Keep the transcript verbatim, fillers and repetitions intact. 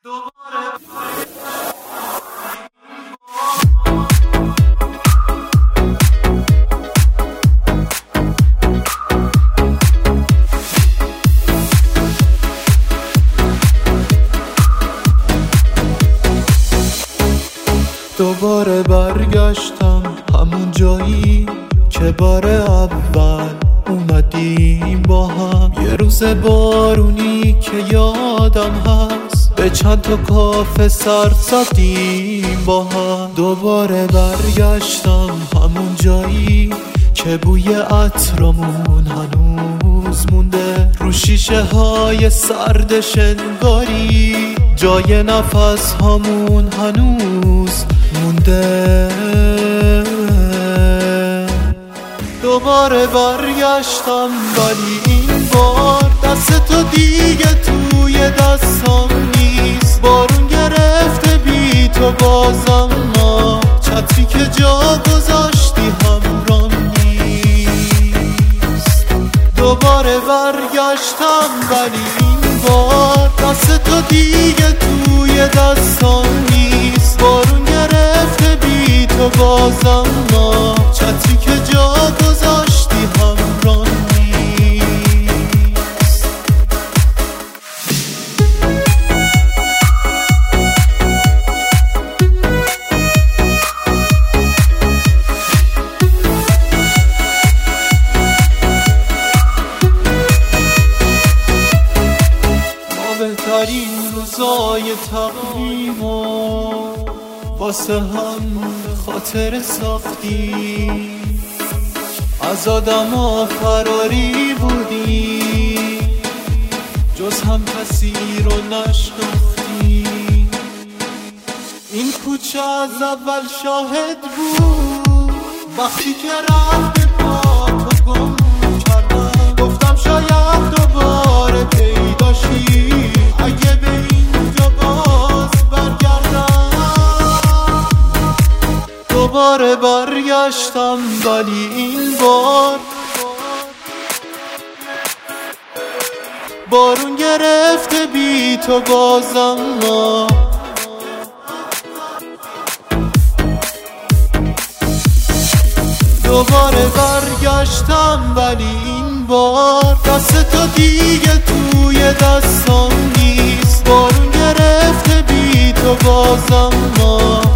دوباره برگشتم همون جایی که بار اول اومدیم با هم. یه روز بارونی که یادم هست به چند تا کافه سر زدیم با هم. دوباره برگشتم همون جایی که بوی عطرمون هنوز مونده رو شیشه های سرد شنگاری، جای نفس همون هنوز مونده. دوباره برگشتم ولی این بار دست تو دیگه توی دستم نیست. بارون گرفته بی تو بازم ما چتری که جا گذاشتی همرام نیست. دوباره برگشتم ولی این بار دست تو دیگه توی دستم نیست. بارون گرفته بی تو بازم ما چتری که جا گذاشتی همرام نیست. ما بهترین روزای تقویمو واسه هم خاطر ساختی، از آدما فراری بودی، جز هم کسی رو نشناختی. این کوچه از اول شاهد بود وقتی که رفت پا تو گم کردم. گفتم شاید دوباره پیداشی اگه به اینجا باز برگردم. دوباره برگشتم ولی این بار بارون گرفته بی تو بازم ما. دوباره برگشتم ولی این بار دست تو دیگه توی دستم نیست. بارون گرفته بی تو بازم ما